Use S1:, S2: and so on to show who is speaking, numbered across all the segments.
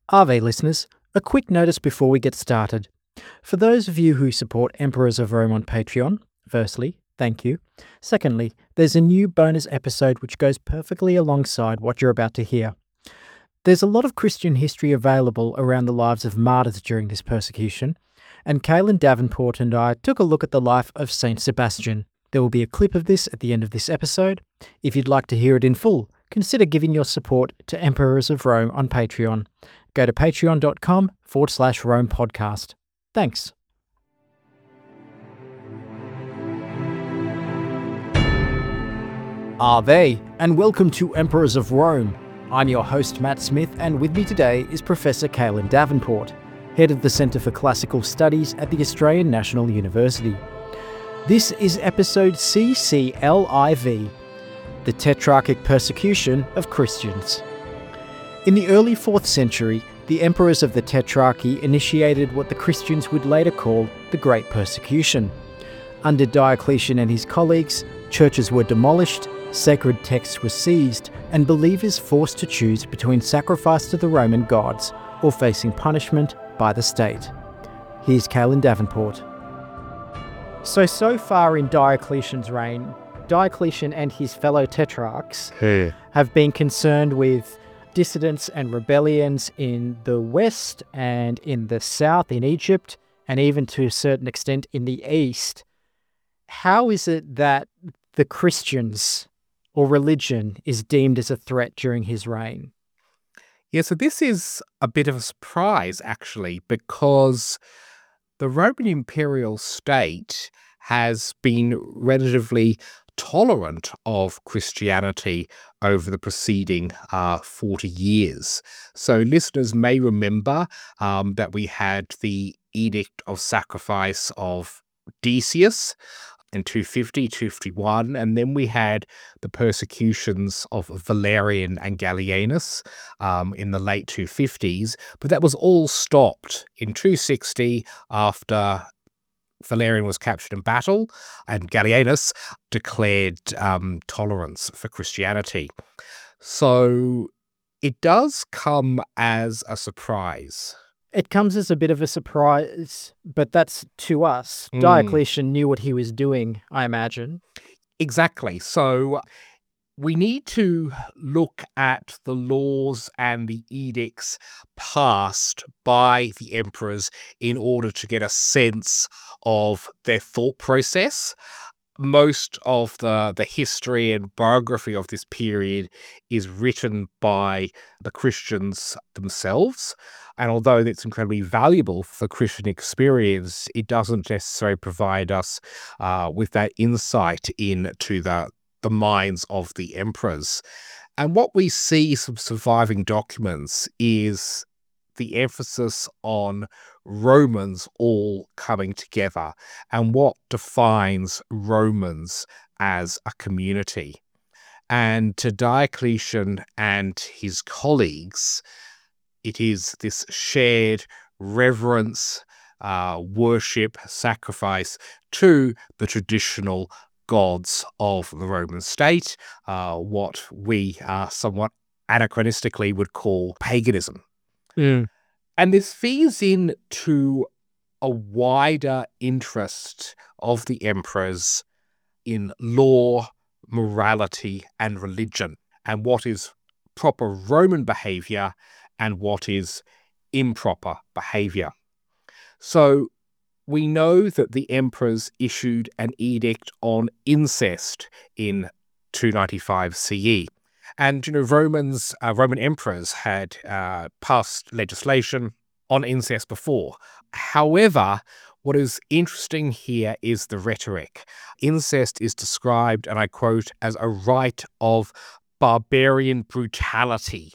S1: Ave listeners, a quick notice before we get started. For those of you who support Emperors of Rome on Patreon, firstly, thank you. Secondly, there's a new bonus episode which goes perfectly alongside what you're about to hear. There's a lot of Christian history available around the lives of martyrs during this persecution, and Kaylin Davenport and I took a look at the life of Saint Sebastian. There will be a clip of this at the end of this episode. If you'd like to hear it in full, consider giving your support to Emperors of Rome on Patreon. Go to patreon.com/Rome podcast. Thanks. Ave, and welcome to Emperors of Rome. I'm your host, Matt Smith, and with me today is Professor Kaylin Davenport, head of the Centre for Classical Studies at the Australian National University. This is episode CCLIV, the Tetrarchic Persecution of Christians. In the early 4th century, the emperors of the Tetrarchy initiated what the Christians would later call the Great Persecution. Under Diocletian and his colleagues, churches were demolished, sacred texts were seized, and believers forced to choose between sacrifice to the Roman gods or facing punishment by the state. Here's Kaylin Davenport. So far in Diocletian's reign, Diocletian and his fellow tetrarchs have been concerned with dissidents and rebellions in the west and in the south, in Egypt, and even to a certain extent in the east. How is it that the Christians or religion is deemed as a threat during his reign?
S2: Yeah, so this is a bit of a surprise, actually, because the Roman imperial state has been relatively tolerant of Christianity over the preceding 40 years. So listeners may remember that we had the Edict of Sacrifice of Decius in 250, 251, and then we had the persecutions of Valerian and Gallienus in the late 250s, but that was all stopped in 260 after Valerian was captured in battle, and Gallienus declared tolerance for Christianity. So it does come as a surprise.
S1: It comes as a bit of a surprise, but that's to us. Diocletian knew what he was doing, I imagine.
S2: Exactly. So we need to look at the laws and the edicts passed by the emperors in order to get a sense of their thought process. Most of the history and biography of this period is written by the Christians themselves. And although it's incredibly valuable for Christian experience, it doesn't necessarily provide us with that insight into the minds of the emperors. And what we see from surviving documents is the emphasis on Romans all coming together and what defines Romans as a community. And to Diocletian and his colleagues, it is this shared reverence, worship, sacrifice to the traditional gods of the Roman state, what we somewhat anachronistically would call paganism. And this feeds into a wider interest of the emperors in law, morality, and religion, and what is proper Roman behavior and what is improper behavior. So we know that the emperors issued an edict on incest in 295 CE. And, Roman emperors had passed legislation on incest before. However, what is interesting here is the rhetoric. Incest is described, and I quote, as a rite of barbarian brutality.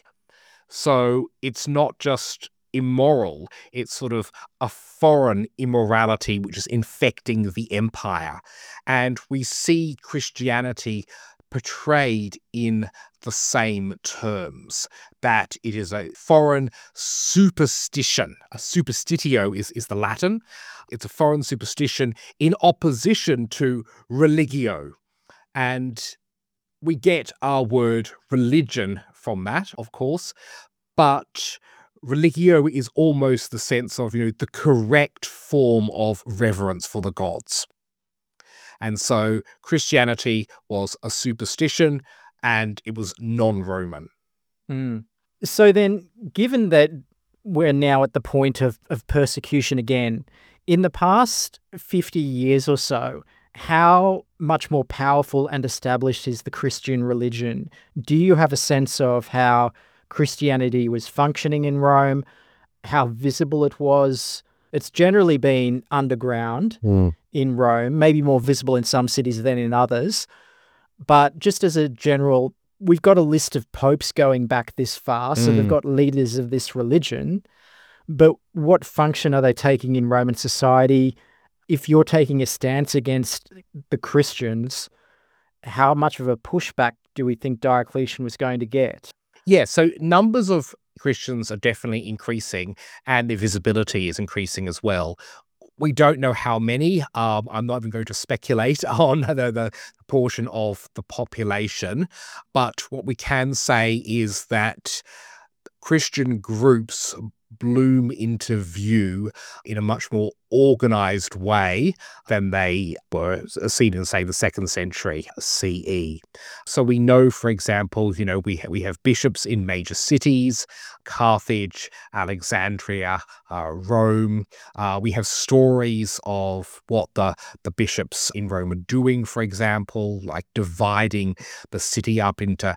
S2: So it's not just immoral, it's sort of a foreign immorality which is infecting the empire. And we see Christianity portrayed in the same terms, that it is a foreign superstition. A superstitio is the Latin. It's a foreign superstition in opposition to religio. And we get our word religion from that, of course, but religio is almost the sense of, the correct form of reverence for the gods. And so Christianity was a superstition and it was non-Roman.
S1: Mm. So then, given that we're now at the point of persecution again, in the past 50 years or so, how much more powerful and established is the Christian religion? Do you have a sense of how Christianity was functioning in Rome, how visible it was? It's generally been underground in Rome, maybe more visible in some cities than in others. But just as a general, we've got a list of popes going back this far, so they've got leaders of this religion. But what function are they taking in Roman society? If you're taking a stance against the Christians, how much of a pushback do we think Diocletian was going to get?
S2: Yeah, so numbers of Christians are definitely increasing and their visibility is increasing as well. We don't know how many. I'm not even going to speculate on the portion of the population, but what we can say is that Christian groups bloom into view in a much more organized way than they were seen in, say, the 2nd century CE. So we know, for example, we have bishops in major cities, Carthage, Alexandria, Rome. We have stories of what the bishops in Rome are doing, for example, like dividing the city up into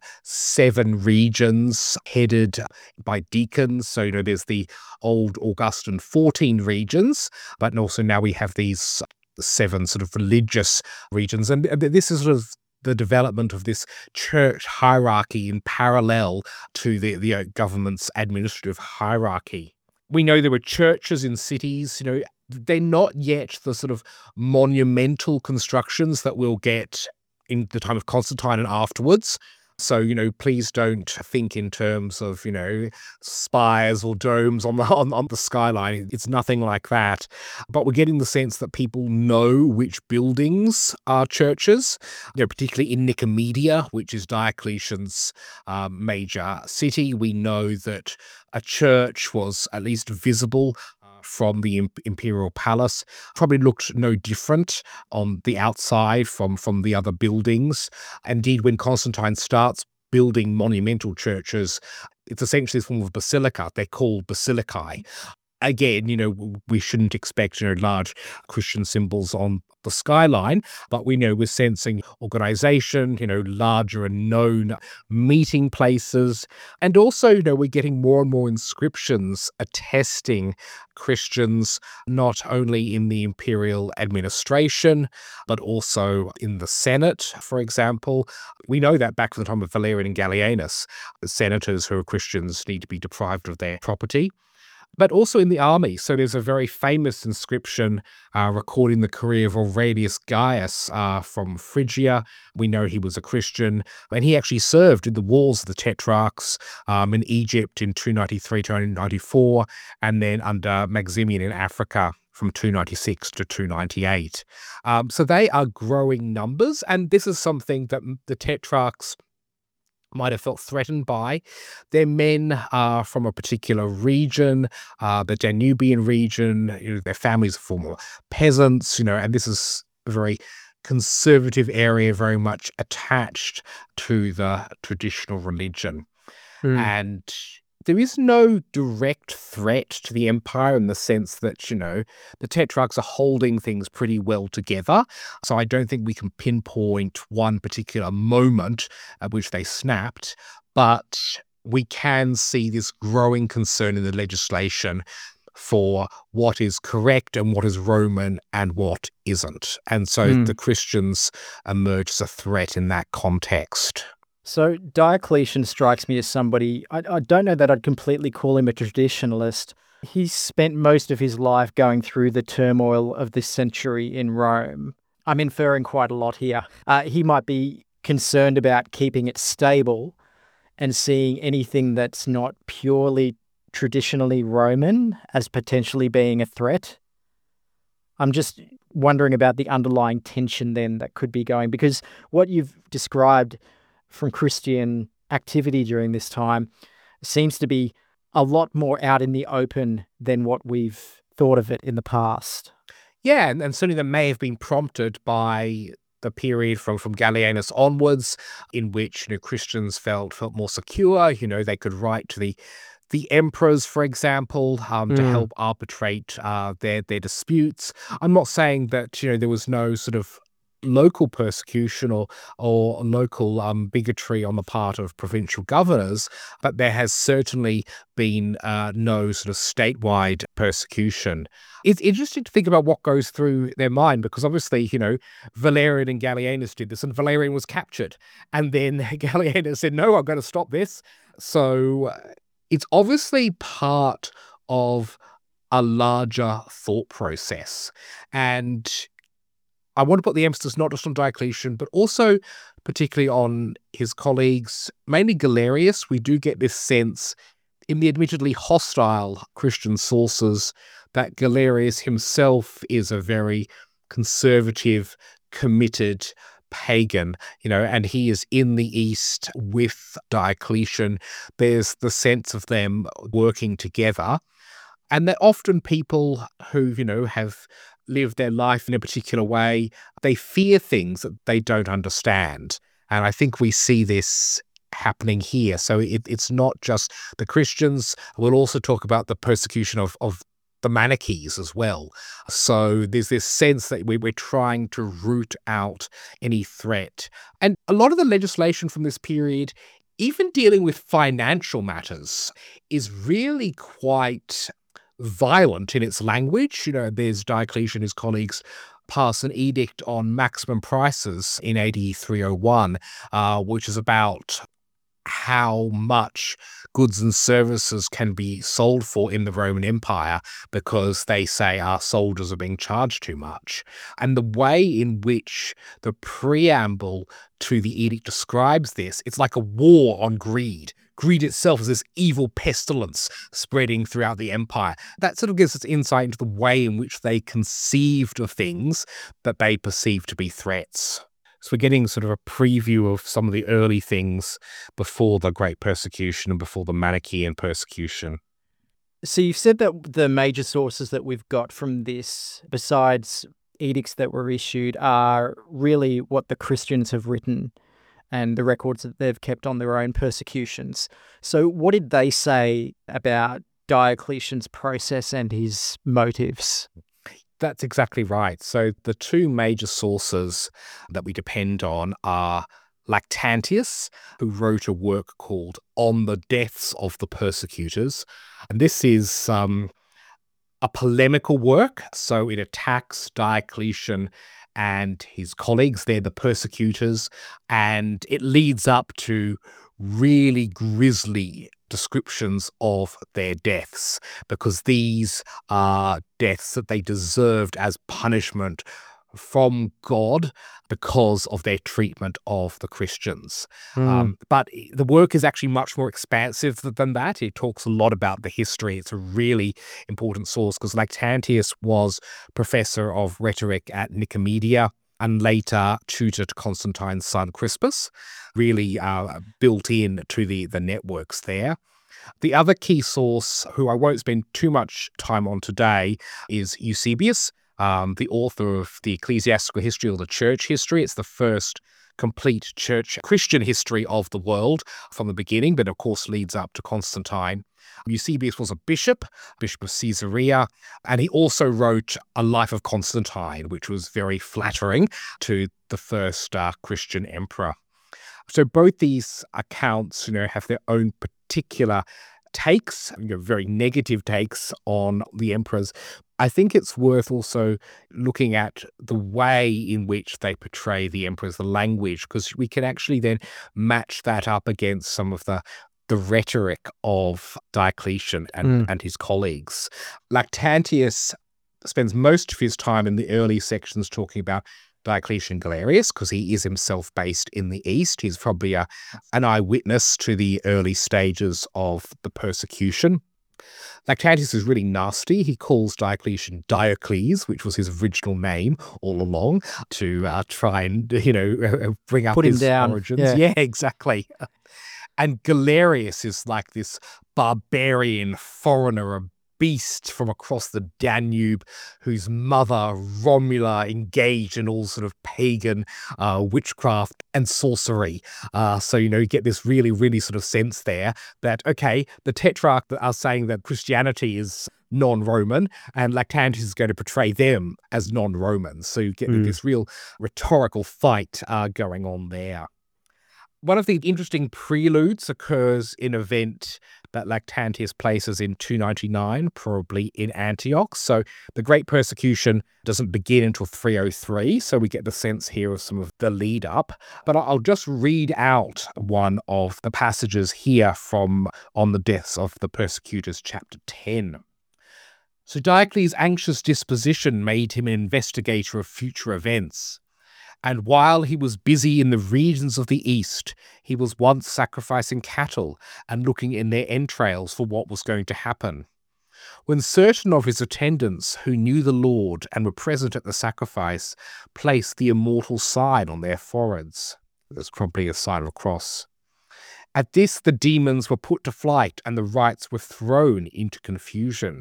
S2: 7 regions headed by deacons. So, there's the old Augustan 14 regions, but also now we have these 7 sort of religious regions. And this is sort of the development of this church hierarchy in parallel to the government's administrative hierarchy. We know there were churches in cities, they're not yet the sort of monumental constructions that we'll get in the time of Constantine and afterwards. So, please don't think in terms of, spires or domes on the skyline. It's nothing like that. But we're getting the sense that people know which buildings are churches, particularly in Nicomedia, which is Diocletian's major city. We know that a church was at least visible from the imperial palace, probably looked no different on the outside from the other buildings. Indeed, when Constantine starts building monumental churches, it's essentially a form of basilica. They're called basilicae. Again, we shouldn't expect, large Christian symbols on the skyline, but we know we're sensing organization, larger and known meeting places. And also, we're getting more and more inscriptions attesting Christians not only in the imperial administration, but also in the Senate, for example. We know that back from the time of Valerian and Gallienus, the senators who are Christians need to be deprived of their property. But also in the army. So there's a very famous inscription recording the career of Aurelius Gaius from Phrygia. We know he was a Christian, and he actually served in the wars of the Tetrarchs in Egypt in 293 to 294, and then under Maximian in Africa from 296 to 298. So they are growing numbers, and this is something that the Tetrarchs might have felt threatened by. Their men are from a particular region, the Danubian region. Their families are former peasants, and this is a very conservative area, very much attached to the traditional religion. And there is no direct threat to the empire in the sense that, the Tetrarchs are holding things pretty well together. So I don't think we can pinpoint one particular moment at which they snapped, but we can see this growing concern in the legislation for what is correct and what is Roman and what isn't. And so the Christians emerge as a threat in that context.
S1: So Diocletian strikes me as somebody, I don't know that I'd completely call him a traditionalist. He's spent most of his life going through the turmoil of this century in Rome. I'm inferring quite a lot here. He might be concerned about keeping it stable and seeing anything that's not purely traditionally Roman as potentially being a threat. I'm just wondering about the underlying tension then that could be going, because what you've described from Christian activity during this time seems to be a lot more out in the open than what we've thought of it in the past.
S2: Yeah, and certainly that may have been prompted by the period from Gallienus onwards, in which Christians felt more secure. They could write to the emperors, for example, to help arbitrate their disputes. I'm not saying that there was no sort of local persecution or local bigotry on the part of provincial governors, but there has certainly been no sort of statewide persecution. It's interesting to think about what goes through their mind, because obviously, Valerian and Gallienus did this, and Valerian was captured, and then Gallienus said, "No, I'm going to stop this." So it's obviously part of a larger thought process, and I want to put the emphasis not just on Diocletian, but also particularly on his colleagues, mainly Galerius. We do get this sense in the admittedly hostile Christian sources that Galerius himself is a very conservative, committed pagan, and he is in the East with Diocletian. There's the sense of them working together, and that often people who, have live their life in a particular way, they fear things that they don't understand. And I think we see this happening here. So it's not just the Christians. We'll also talk about the persecution of the Manichees as well. So there's this sense that we're trying to root out any threat. And a lot of the legislation from this period, even dealing with financial matters, is really quite violent in its language. There's Diocletian and his colleagues pass an edict on maximum prices in AD 301, which is about how much goods and services can be sold for in the Roman Empire, because they say our soldiers are being charged too much. And the way in which the preamble to the edict describes this, it's like a war on greed. Greed itself is this evil pestilence spreading throughout the empire. That sort of gives us insight into the way in which they conceived of things that they perceived to be threats. So we're getting sort of a preview of some of the early things before the Great Persecution and before the Manichaean persecution.
S1: So you've said that the major sources that we've got from this, besides edicts that were issued, are really what the Christians have written and the records that they've kept on their own persecutions. So what did they say about Diocletian's process and his motives?
S2: That's exactly right. So the two major sources that we depend on are Lactantius, who wrote a work called On the Deaths of the Persecutors. And this is a polemical work. So it attacks Diocletian and his colleagues. They're the persecutors. And it leads up to really grisly descriptions of their deaths, because these are deaths that they deserved as punishment from God because of their treatment of the Christians. But the work is actually much more expansive than that. It talks a lot about the history. It's a really important source, because Lactantius was professor of rhetoric at Nicomedia and later tutor to Constantine's son Crispus, really built in to the networks there. The other key source, who I won't spend too much time on today, is Eusebius, the author of the Ecclesiastical History, or the Church History. It's the first complete church Christian history of the world from the beginning, but of course leads up to Constantine. Eusebius was a bishop of Caesarea, and he also wrote a life of Constantine, which was very flattering to the first Christian emperor. So both these accounts, have their own particular takes, very negative takes on the emperors. I think it's worth also looking at the way in which they portray the emperors, the language, because we can actually then match that up against some of the rhetoric of Diocletian and his colleagues. Lactantius spends most of his time in the early sections talking about Diocletian Galerius, because he is himself based in the East. He's probably an eyewitness to the early stages of the persecution. Lactantius is really nasty. He calls Diocletian Diocles, which was his original name all along, to try and, bring up
S1: Put him
S2: his
S1: down.
S2: origins. Yeah, exactly. And Galerius is like this barbarian foreigner, a beast from across the Danube, whose mother, Romula, engaged in all sort of pagan witchcraft and sorcery. So, you get this really, really sort of sense there that, okay, the Tetrarch are saying that Christianity is non-Roman, and Lactantius is going to portray them as non-Romans. So you get this real rhetorical fight going on there. One of the interesting preludes occurs in an event that Lactantius places in 299, probably in Antioch. So the Great Persecution doesn't begin until 303, so we get the sense here of some of the lead up. But I'll just read out one of the passages here from On the Deaths of the Persecutors, chapter 10. So Diocles' anxious disposition made him an investigator of future events. And while he was busy in the regions of the east, he was once sacrificing cattle and looking in their entrails for what was going to happen. When certain of his attendants who knew the Lord and were present at the sacrifice placed the immortal sign on their foreheads, there's probably a sign of a cross. At this, the demons were put to flight and the rites were thrown into confusion.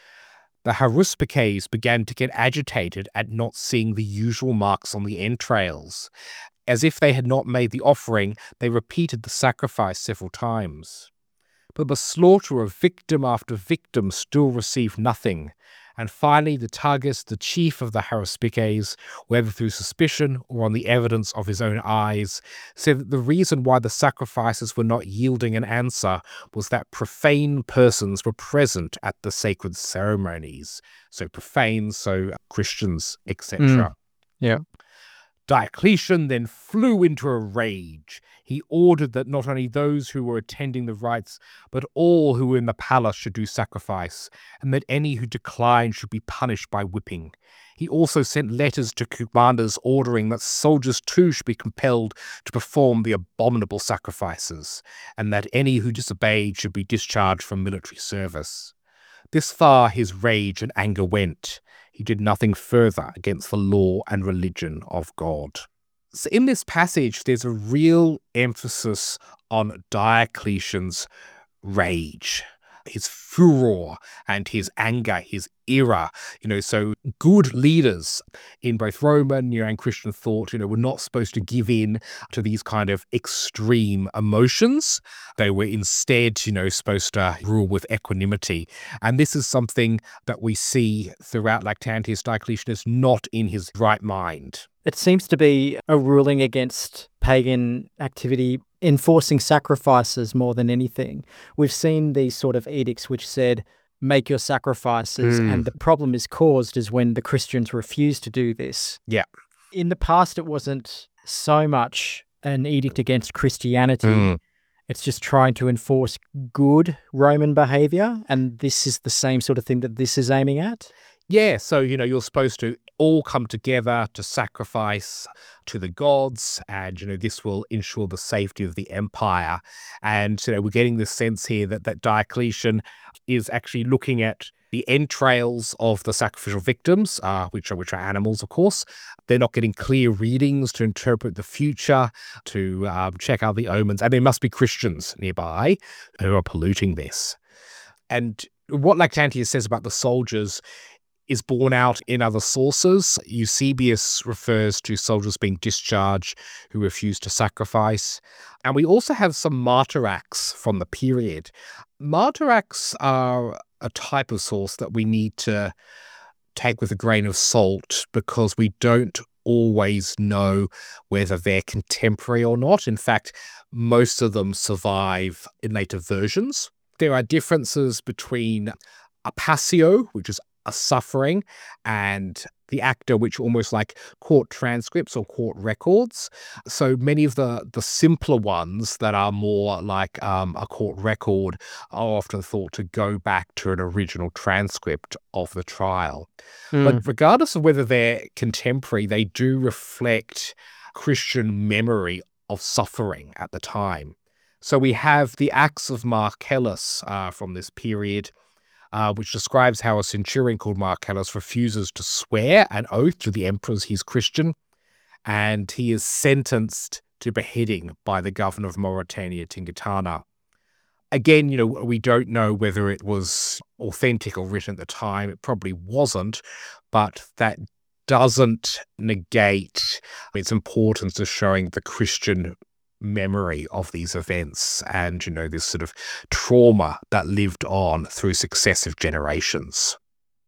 S2: The haruspices began to get agitated at not seeing the usual marks on the entrails. As if they had not made the offering, they repeated the sacrifice several times. But the slaughter of victim after victim still received nothing, and finally the Tagus, the chief of the haruspices, whether through suspicion or on the evidence of his own eyes, said that the reason why the sacrifices were not yielding an answer was that profane persons were present at the sacred ceremonies. So profane, so Christians, etc.
S1: Yeah.
S2: Diocletian then flew into a rage. He ordered that not only those who were attending the rites, but all who were in the palace should do sacrifice, and that any who declined should be punished by whipping. He also sent letters to commanders ordering that soldiers too should be compelled to perform the abominable sacrifices, and that any who disobeyed should be discharged from military service. This far his rage and anger went. He did nothing further against the law and religion of God. So in this passage, there's a real emphasis on Diocletian's rage, his furor and his anger, his ira. So good leaders in both Roman and Christian thought, were not supposed to give in to these kind of extreme emotions. They were instead, supposed to rule with equanimity. And this is something that we see throughout Lactantius. Diocletian is not in his right mind.
S1: It seems to be a ruling against pagan activity, enforcing sacrifices more than anything. We've seen these sort of edicts which said, make your sacrifices, and the problem is caused is when the Christians refuse to do this.
S2: Yeah.
S1: In the past, it wasn't so much an edict against Christianity. It's just trying to enforce good Roman behavior, and this is the same sort of thing that this is aiming at?
S2: Yeah, so, you're supposed to all come together to sacrifice to the gods, and, this will ensure the safety of the empire. And, we're getting this sense here that Diocletian is actually looking at the entrails of the sacrificial victims, which are animals, of course. They're not getting clear readings to interpret the future, to check out the omens, and there must be Christians nearby who are polluting this. And what Lactantius says about the soldiers is borne out in other sources. Eusebius refers to soldiers being discharged who refuse to sacrifice. And we also have some martyr acts from the period. Martyr acts are a type of source that we need to take with a grain of salt because we don't always know whether they're contemporary or not. In fact, most of them survive in later versions. There are differences between a passio, which is a suffering, and the acta, which are almost like court transcripts or court records. So many of the simpler ones that are more like a court record are often thought to go back to an original transcript of the trial. But regardless of whether they're contemporary, they do reflect Christian memory of suffering at the time. So we have the Acts of Marcellus from this period, which describes how a centurion called Marcellus refuses to swear an oath to the emperors he's Christian, and he is sentenced to beheading by the governor of Mauritania, Tingitana. Again, we don't know whether it was authentic or written at the time. It probably wasn't, but that doesn't negate its importance as showing the Christian memory of these events and, this sort of trauma that lived on through successive generations.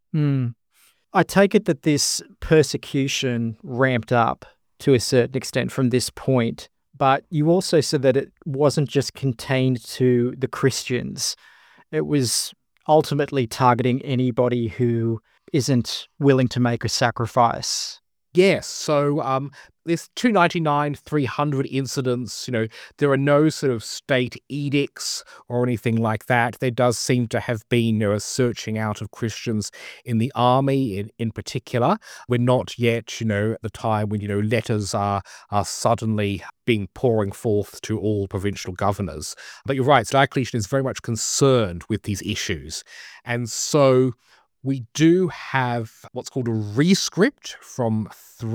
S1: I take it that this persecution ramped up to a certain extent from this point, but you also said that it wasn't just contained to the Christians. It was ultimately targeting anybody who isn't willing to make a sacrifice.
S2: Yes, so there's 299, 300 incidents. There are no sort of state edicts or anything like that. There does seem to have been a searching out of Christians in the army in particular. We're not yet, at the time when, letters are suddenly being pouring forth to all provincial governors. But you're right, Diocletian is very much concerned with these issues. And so we do have what's called a rescript from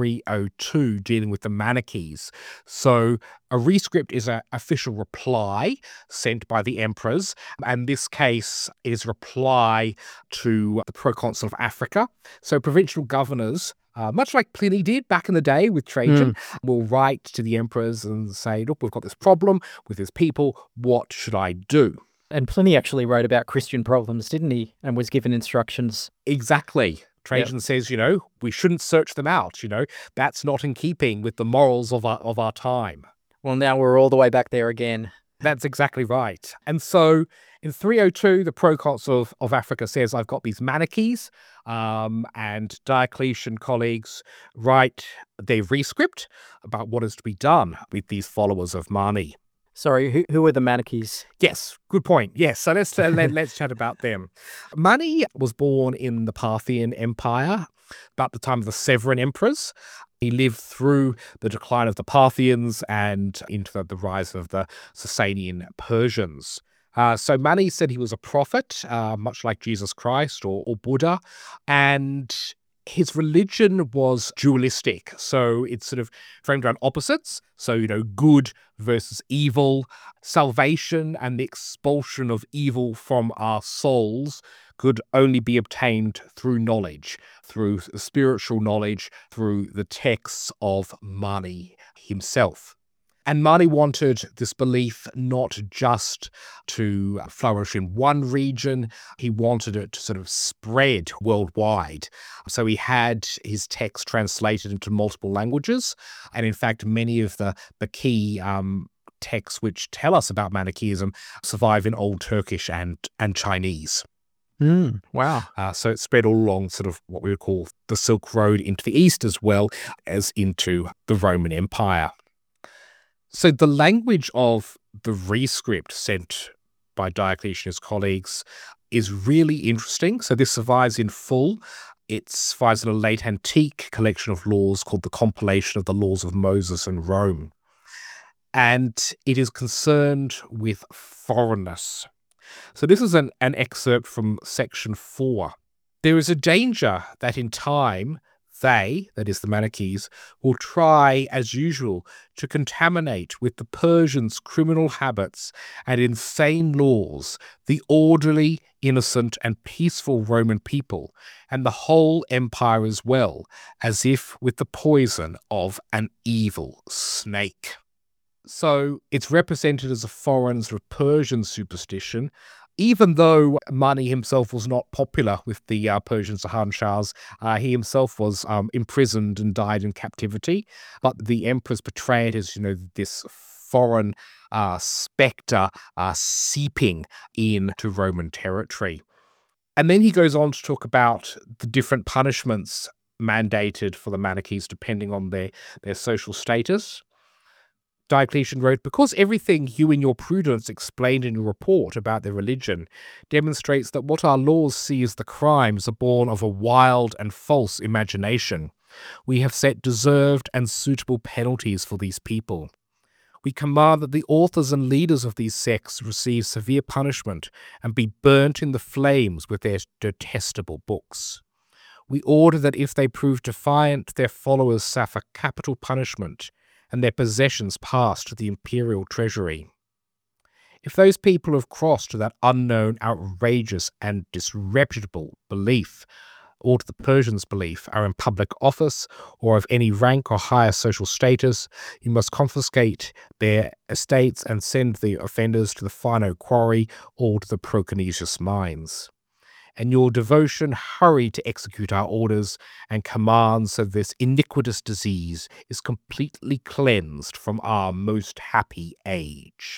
S2: 302 dealing with the Manichees. So a rescript is an official reply sent by the emperors. And this case is reply to the proconsul of Africa. So provincial governors, much like Pliny did back in the day with Trajan, will write to the emperors and say, look, we've got this problem with this people. What should I do?
S1: And Pliny actually wrote about Christian problems, didn't he? And was given instructions.
S2: Exactly. Trajan says, we shouldn't search them out. That's not in keeping with the morals of our time.
S1: Well, now we're all the way back there again.
S2: That's exactly right. And so in 302, the proconsul of Africa says, I've got these Manichees, and Diocletian colleagues write their rescript about what is to be done with these followers of Mani.
S1: Sorry, who are the Manichees?
S2: Yes, good point. Yes, so let's chat about them. Mani was born in the Parthian Empire about the time of the Severan emperors. He lived through the decline of the Parthians and into the rise of the Sasanian Persians. So Mani said he was a prophet, much like Jesus Christ or Buddha, and his religion was dualistic, so it's sort of framed around opposites. So, good versus evil, salvation and the expulsion of evil from our souls could only be obtained through knowledge, through spiritual knowledge, through the texts of Mani himself. And Mani wanted this belief not just to flourish in one region, he wanted it to sort of spread worldwide. So he had his text translated into multiple languages. And in fact, many of the key texts which tell us about Manichaeism survive in Old Turkish and Chinese.
S1: Wow.
S2: So it spread all along sort of what we would call the Silk Road into the East as well as into the Roman Empire. So the language of the rescript sent by Diocletian and his colleagues is really interesting. So this survives in full. It survives in a late antique collection of laws called the Compilation of the Laws of Moses and Rome. And it is concerned with foreignness. So this is an excerpt from section 4. There is a danger that in time they, that is the Manichees, will try, as usual, to contaminate with the Persians' criminal habits and insane laws the orderly, innocent, and peaceful Roman people, and the whole empire as well, as if with the poison of an evil snake. So it's represented as a foreign sort of Persian superstition, even though Mani himself was not popular with the Persian Sahanshahs. He himself was imprisoned and died in captivity. But the emperors portray it as, this foreign spectre seeping into Roman territory. And then he goes on to talk about the different punishments mandated for the Manichees depending on their social status. Diocletian wrote, because everything you in your prudence explained in your report about their religion demonstrates that what our laws see as the crimes are born of a wild and false imagination, we have set deserved and suitable penalties for these people. We command that the authors and leaders of these sects receive severe punishment and be burnt in the flames with their detestable books. We order that if they prove defiant, their followers suffer capital punishment, and their possessions passed to the imperial treasury. If those people have crossed to that unknown, outrageous, and disreputable belief, or to the Persians' belief, are in public office or of any rank or higher social status, you must confiscate their estates and send the offenders to the Phino quarry or to the Proconesius mines. And your devotion hurry to execute our orders and commands so this iniquitous disease is completely cleansed from our most happy age.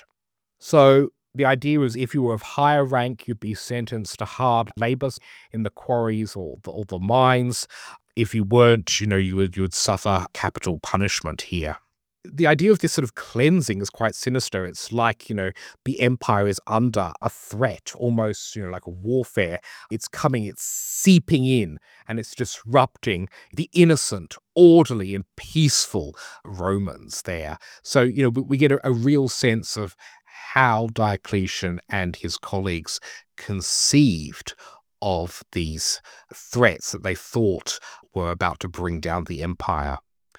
S2: So the idea is if you were of higher rank, you'd be sentenced to hard labor in the quarries or the mines. If you weren't, you would suffer capital punishment here. The idea of this sort of cleansing is quite sinister. It's like, the empire is under a threat, almost, like a warfare. It's coming, it's seeping in, and it's disrupting the innocent, orderly, and peaceful Romans there. So, we get a real sense of how Diocletian and his colleagues conceived of these threats that they thought were about to bring down the empire.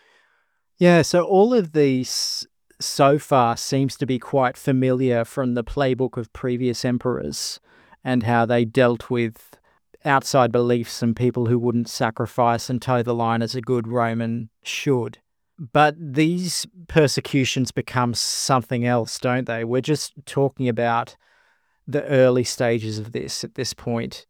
S1: Yeah, so all of these so far seems to be quite familiar from the playbook of previous emperors and how they dealt with outside beliefs and people who wouldn't sacrifice and toe the line as a good Roman should. But these persecutions become something else, don't they? We're just talking about the early stages of this at this point.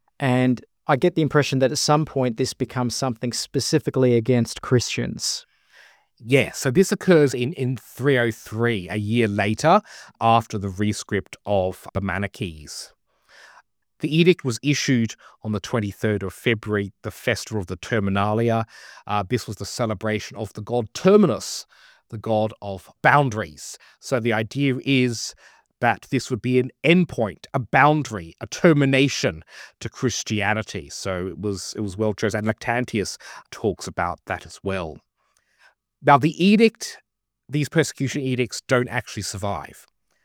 S1: And I get the impression that at some point this becomes something specifically against Christians.
S2: Yeah, so this occurs in 303, a year later, after the rescript of the Manichees. The edict was issued on the 23rd of February, the festival of the Terminalia. This was the celebration of the god Terminus, the god of boundaries. So the idea is that this would be an endpoint, a boundary, a termination to Christianity. So it was well chosen. And Lactantius talks about that as well. Now, these persecution edicts don't actually survive.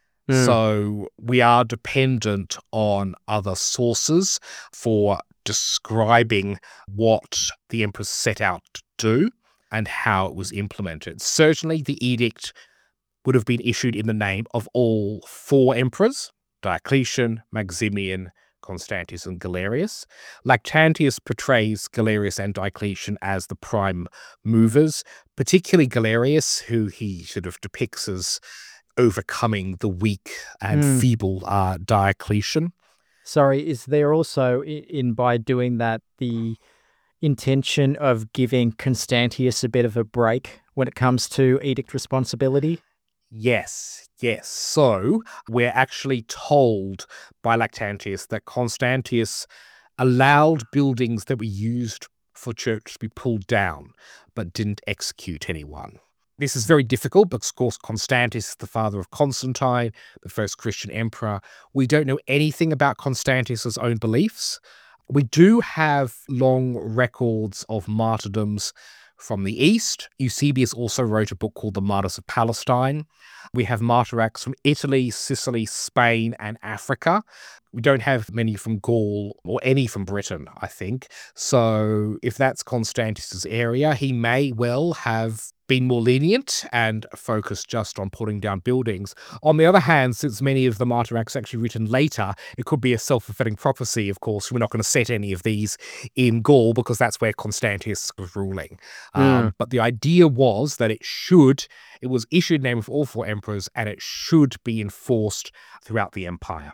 S2: So we are dependent on other sources for describing what the emperors set out to do and how it was implemented. Certainly, the edict would have been issued in the name of all four emperors, Diocletian, Maximian, Constantius, and Galerius. Lactantius portrays Galerius and Diocletian as the prime movers, particularly Galerius, who he sort of depicts as overcoming the weak and feeble Diocletian.
S1: Sorry, is there also, by doing that, the intention of giving Constantius a bit of a break when it comes to edict responsibility?
S2: Yes. So we're actually told by Lactantius that Constantius allowed buildings that were used for church to be pulled down, but didn't execute anyone. This is very difficult because, of course, Constantius is the father of Constantine, the first Christian emperor. We don't know anything about Constantius's own beliefs. We do have long records of martyrdoms from the East. Eusebius also wrote a book called The Martyrs of Palestine. We have martyr acts from Italy, Sicily, Spain, and Africa. We don't have many from Gaul or any from Britain, I think. So if that's Constantius's area, he may well have been more lenient and focused just on pulling down buildings. On the other hand, since many of the martyr acts are actually written later, it could be a self-fulfilling prophecy, of course. We're not going to set any of these in Gaul because that's where Constantius was ruling. But the idea was that it was issued in the name of all four emperors and it should be enforced throughout the empire.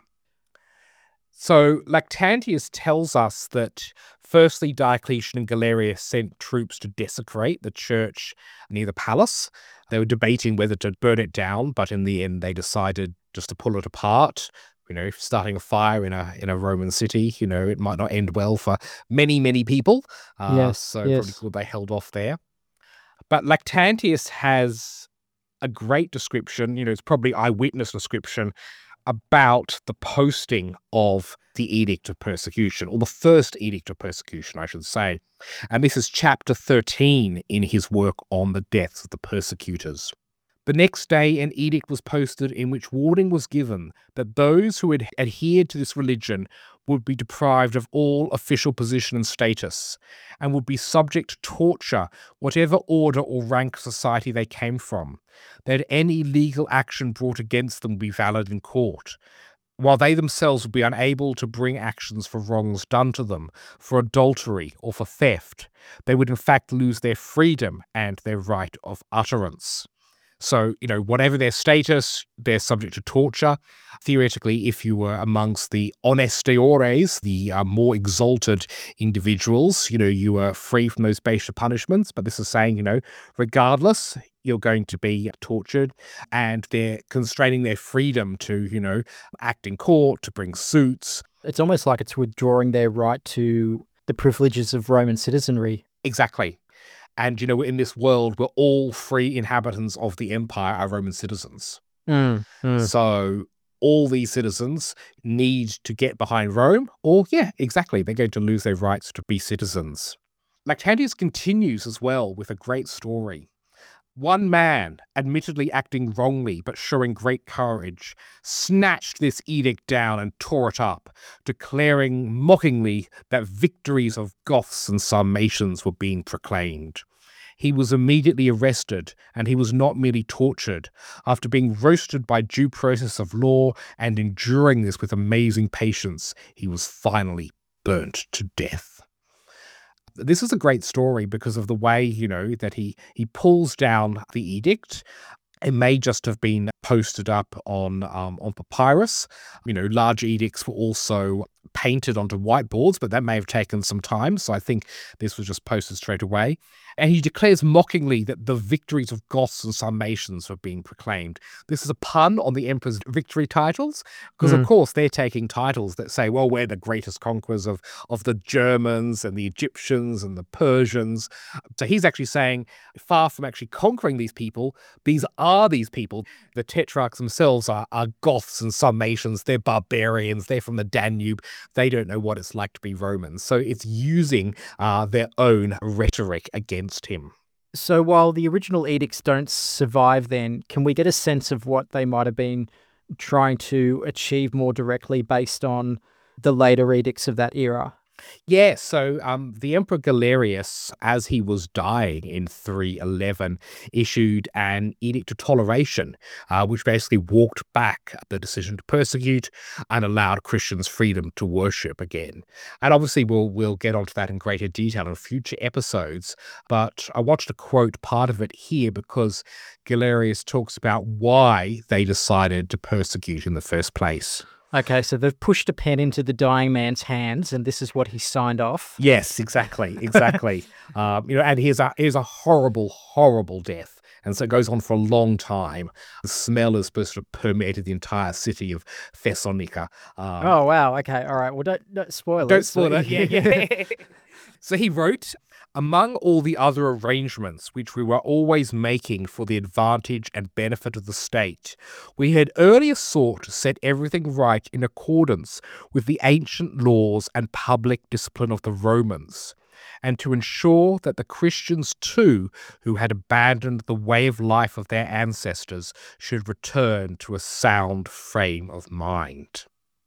S2: So Lactantius tells us that firstly Diocletian and Galerius sent troops to desecrate the church near the palace. They were debating whether to burn it down, but in the end they decided just to pull it apart. Starting a fire in a Roman city, it might not end well for many, many people. Probably cool they held off there. But Lactantius has a great description, it's probably eyewitness description about the posting of the Edict of Persecution, or the first Edict of Persecution, I should say. And this is chapter 13 in his work on the deaths of the persecutors. The next day, an edict was posted in which warning was given that those who had adhered to this religion would be deprived of all official position and status, and would be subject to torture, whatever order or rank of society they came from, that any legal action brought against them would be valid in court, while they themselves would be unable to bring actions for wrongs done to them, for adultery or for theft. They would in fact lose their freedom and their right of utterance. So, whatever their status, they're subject to torture. Theoretically, if you were amongst the honestiores, the more exalted individuals, you were free from those baser punishments. But this is saying, regardless, you're going to be tortured, and they're constraining their freedom to, act in court, to bring suits.
S1: It's almost like it's withdrawing their right to the privileges of Roman citizenry.
S2: Exactly. And, in this world, we're all free inhabitants of the empire are Roman citizens. So all these citizens need to get behind Rome, or, exactly, they're going to lose their rights to be citizens. Lactantius continues as well with a great story. One man, admittedly acting wrongly but showing great courage, snatched this edict down and tore it up, declaring mockingly that victories of Goths and Sarmatians were being proclaimed. He was immediately arrested, and he was not merely tortured. After being roasted by due process of law and enduring this with amazing patience, he was finally burnt to death. This is a great story because of the way, that he pulls down the edict. It may just have been posted up on papyrus. Large edicts were also painted onto whiteboards, but that may have taken some time. So I think this was just posted straight away. And he declares mockingly that the victories of Goths and Sarmatians were being proclaimed. This is a pun on the emperor's victory titles, because of course they're taking titles that say, well, we're the greatest conquerors of the Germans and the Egyptians and the Persians. So he's actually saying, far from actually conquering these people, these are these people. The tetrarchs themselves are Goths and Sarmatians. They're barbarians. They're from the Danube. They don't know what it's like to be Romans. So it's using their own rhetoric against him.
S1: So while the original edicts don't survive then, can we get a sense of what they might have been trying to achieve more directly based on the later edicts of that era?
S2: Yeah, so the Emperor Galerius, as he was dying in 311, issued an edict of toleration, which basically walked back the decision to persecute and allowed Christians freedom to worship again. And obviously we'll get onto that in greater detail in future episodes, but I wanted to quote part of it here because Galerius talks about why they decided to persecute in the first place.
S1: Okay, so they've pushed a pen into the dying man's hands, and this is what he signed off.
S2: Yes, exactly. And here's a horrible, horrible death. And so it goes on for a long time. The smell is supposed to have permeated the entire city of Thessalonica.
S1: Oh, wow. Okay. All right. Well, don't spoil it.
S2: Don't spoil it. Yeah. So he wrote, among all the other arrangements which we were always making for the advantage and benefit of the state, we had earlier sought to set everything right in accordance with the ancient laws and public discipline of the Romans, and to ensure that the Christians too, who had abandoned the way of life of their ancestors, should return to a sound frame of mind.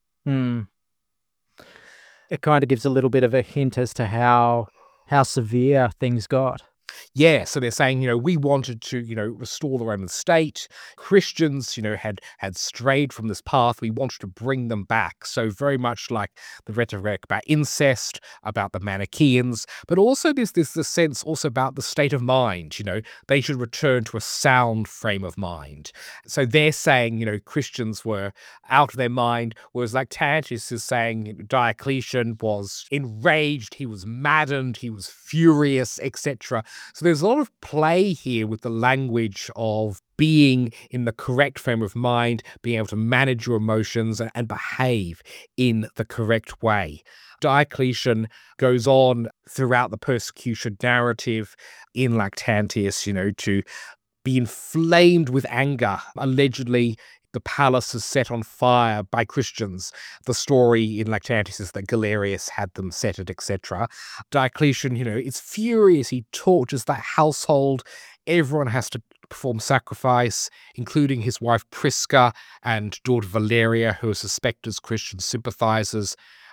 S1: It kind of gives a little bit of a hint as to how severe things got.
S2: Yeah, so they're saying, we wanted to, restore the Roman state. Christians, had strayed from this path. We wanted to bring them back. So very much like the rhetoric about incest, about the Manichaeans, but also there's this sense also about the state of mind. They should return to a sound frame of mind. So they're saying, Christians were out of their mind, whereas Lactantius is saying Diocletian was enraged, he was maddened, he was furious, etc. So there's a lot of play here with the language of being in the correct frame of mind, being able to manage your emotions and behave in the correct way. Diocletian goes on throughout the persecution narrative in Lactantius, to be inflamed with anger. Allegedly, the palace is set on fire by Christians. The story in Lactantius is that Galerius had them set it, etc. Diocletian, is furious. He tortures that household. Everyone has to perform sacrifice, including his wife Prisca and daughter Valeria, who are suspected as Christian sympathizers.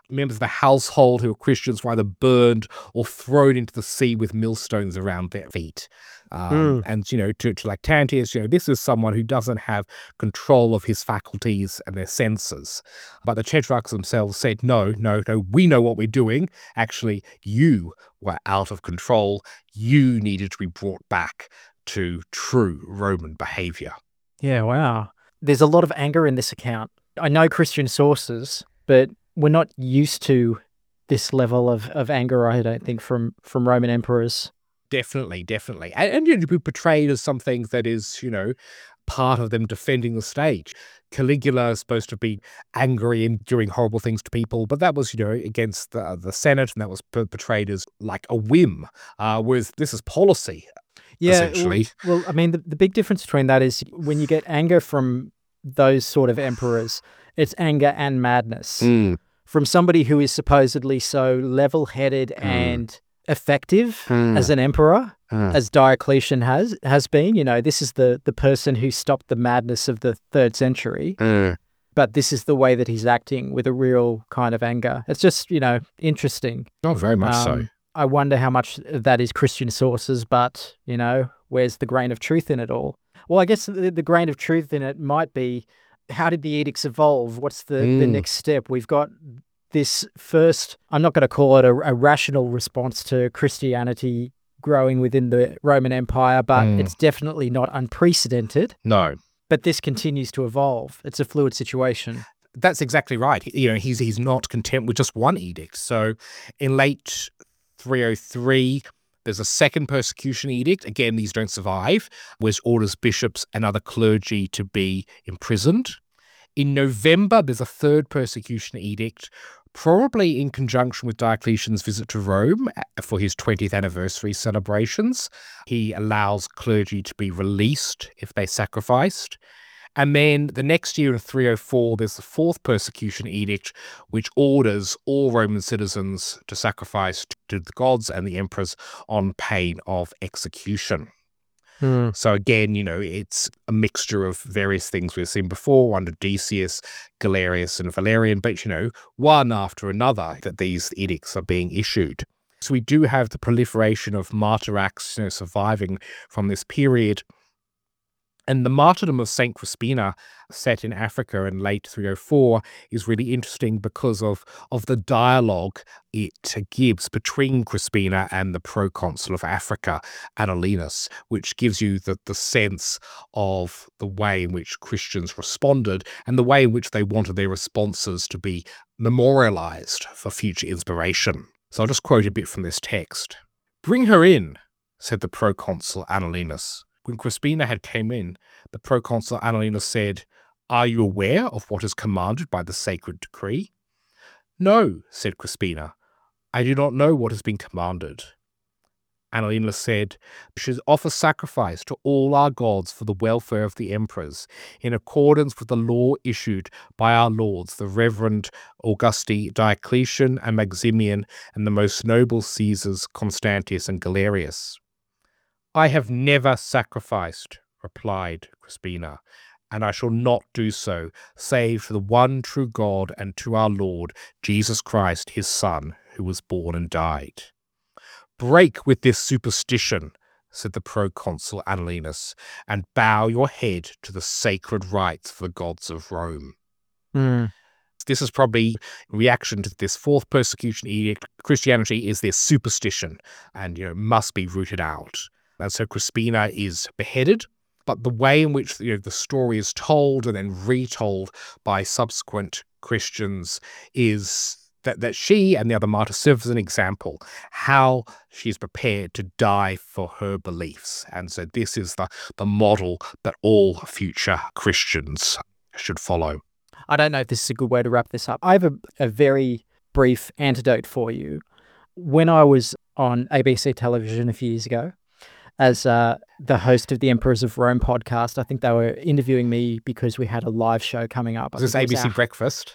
S2: members of the household who were Christians were either burned or thrown into the sea with millstones around their feet. And, to Lactantius, this is someone who doesn't have control of his faculties and their senses. But the tetrarchs themselves said, no, we know what we're doing. Actually, you were out of control. You needed to be brought back to true Roman behavior.
S1: Yeah, wow. There's a lot of anger in this account. I know Christian sources, but we're not used to this level of anger, I don't think, from Roman emperors.
S2: Definitely. And to be portrayed as something that is, part of them defending the stage. Caligula is supposed to be angry and doing horrible things to people, but that was, against the Senate, and that was portrayed as like a whim, whereas this is policy, essentially.
S1: Well, I mean, the big difference between that is when you get anger from those sort of emperors, it's anger and madness. From somebody who is supposedly so level-headed and effective as an emperor, as Diocletian has been. This is the person who stopped the madness of the 3rd century. But this is the way that he's acting, with a real kind of anger. It's just, interesting.
S2: Oh, very much so.
S1: I wonder how much that is Christian sources, but, where's the grain of truth in it all? Well, I guess the grain of truth in it might be, how did the edicts evolve? What's the next step? We've got this first, I'm not going to call it a rational response to Christianity growing within the Roman Empire, but it's definitely not unprecedented.
S2: No.
S1: But this continues to evolve. It's a fluid situation.
S2: That's exactly right. He's not content with just one edict. So in late 303, there's a second persecution edict. Again, these don't survive, which orders bishops and other clergy to be imprisoned. In November, there's a third persecution edict, probably in conjunction with Diocletian's visit to Rome for his 20th anniversary celebrations. He allows clergy to be released if they sacrificed. And then the next year in 304, there's the fourth persecution edict, which orders all Roman citizens to sacrifice to the gods and the emperors on pain of execution. So again, it's a mixture of various things we've seen before under Decius, Galerius, and Valerian, but, one after another that these edicts are being issued. So we do have the proliferation of martyr acts, surviving from this period. And the martyrdom of St. Crispina, set in Africa in late 304, is really interesting because of the dialogue it gives between Crispina and the proconsul of Africa, Annolenus, which gives you the sense of the way in which Christians responded and the way in which they wanted their responses to be memorialized for future inspiration. So I'll just quote a bit from this text. "Bring her in," said the proconsul Annolenus. When Crispina had came in, the proconsul Annolenus said, "Are you aware of what is commanded by the sacred decree?" "No," said Crispina, "I do not know what has been commanded." Annolenus said, "We should offer sacrifice to all our gods for the welfare of the emperors, in accordance with the law issued by our lords, the Reverend Augusti Diocletian and Maximian, and the most noble Caesars Constantius and Galerius." "I have never sacrificed," replied Crispina, "and I shall not do so, save to the one true God and to our Lord, Jesus Christ, his Son, who was born and died." "Break with this superstition," said the proconsul Annolenus, "and bow your head to the sacred rites for the gods of Rome." This is probably a reaction to this fourth persecution edict. Christianity is this superstition and, must be rooted out. And so Crispina is beheaded, but the way in which the story is told and then retold by subsequent Christians is that she and the other martyrs serve as an example, how she's prepared to die for her beliefs. And so this is the model that all future Christians should follow.
S1: I don't know if this is a good way to wrap this up. I have a very brief anecdote for you. When I was on ABC television a few years ago, as the host of the Emperors of Rome podcast, I think they were interviewing me because we had a live show coming up.
S2: Was this ABC Breakfast?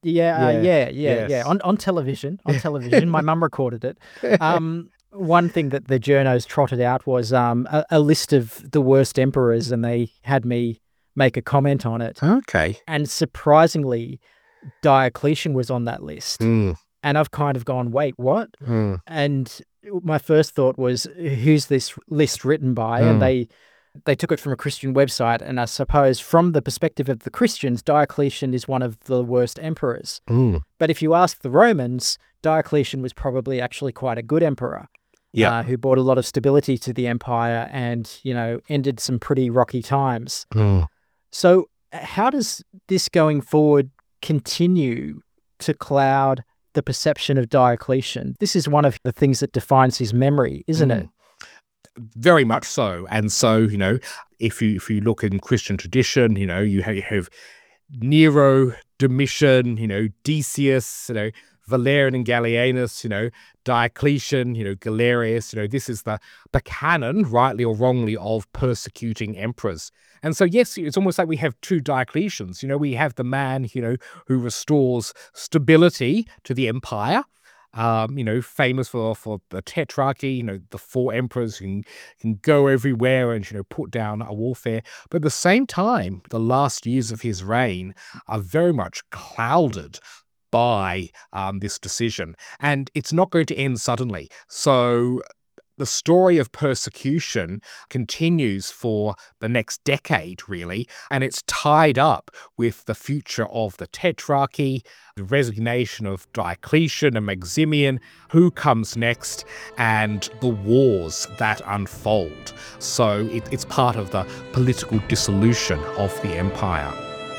S1: Yeah. On television. My mum recorded it. One thing that the journos trotted out was a list of the worst emperors, and they had me make a comment on it.
S2: Okay.
S1: And surprisingly, Diocletian was on that list.
S2: Mm,
S1: And I've kind of gone, wait, what?
S2: mm,
S1: And my first thought was, who's this list written by? And they took it from a Christian website. And I suppose from the perspective of the Christians, Diocletian is one of the worst emperors.
S2: mm.
S1: But if you ask the Romans, Diocletian was probably actually quite a good emperor.
S2: Yeah.
S1: Who brought a lot of stability to the empire and, ended some pretty rocky times.
S2: Mm.
S1: So how does this going forward continue to cloud the perception of Diocletian? This is one of the things that defines his memory, isn't it?
S2: Very much so. And so, if you look in Christian tradition, you have Nero, Domitian, Decius, Valerian and Gallienus, Diocletian, Galerius, this is the canon, rightly or wrongly, of persecuting emperors. And so, yes, it's almost like we have two Diocletians. We have the man, who restores stability to the empire, famous for the tetrarchy, the four emperors who can go everywhere and, put down a warfare. But at the same time, the last years of his reign are very much clouded by this decision. And it's not going to end suddenly. So the story of persecution continues for the next decade, really, and it's tied up with the future of the Tetrarchy, the resignation of Diocletian and Maximian, who comes next, and the wars that unfold. So it's part of the political dissolution of the empire.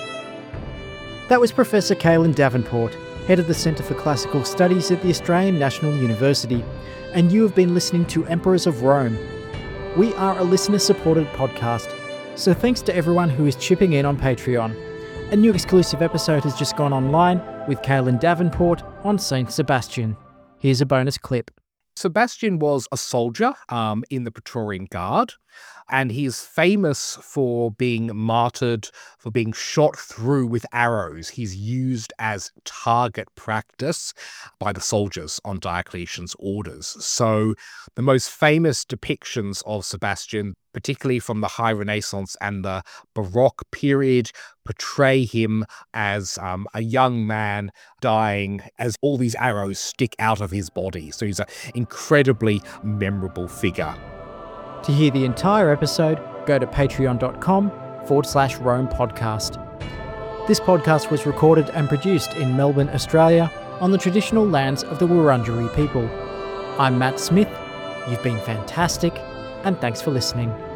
S1: That was Professor Caelan Davenport, head of the Centre for Classical Studies at the Australian National University, and you have been listening to Emperors of Rome. We are a listener-supported podcast, so thanks to everyone who is chipping in on Patreon. A new exclusive episode has just gone online with Caelan Davenport on Saint Sebastian. Here's a bonus clip.
S2: Sebastian was a soldier in the Praetorian Guard, and he is famous for being martyred, for being shot through with arrows. He's used as target practice by the soldiers on Diocletian's orders. So the most famous depictions of Sebastian, particularly from the High Renaissance and the Baroque period, portray him as a young man dying as all these arrows stick out of his body. So he's an incredibly memorable figure.
S1: To hear the entire episode, go to patreon.com/Rome podcast. This podcast was recorded and produced in Melbourne, Australia, on the traditional lands of the Wurundjeri people. I'm Matt Smith. You've been fantastic, and thanks for listening.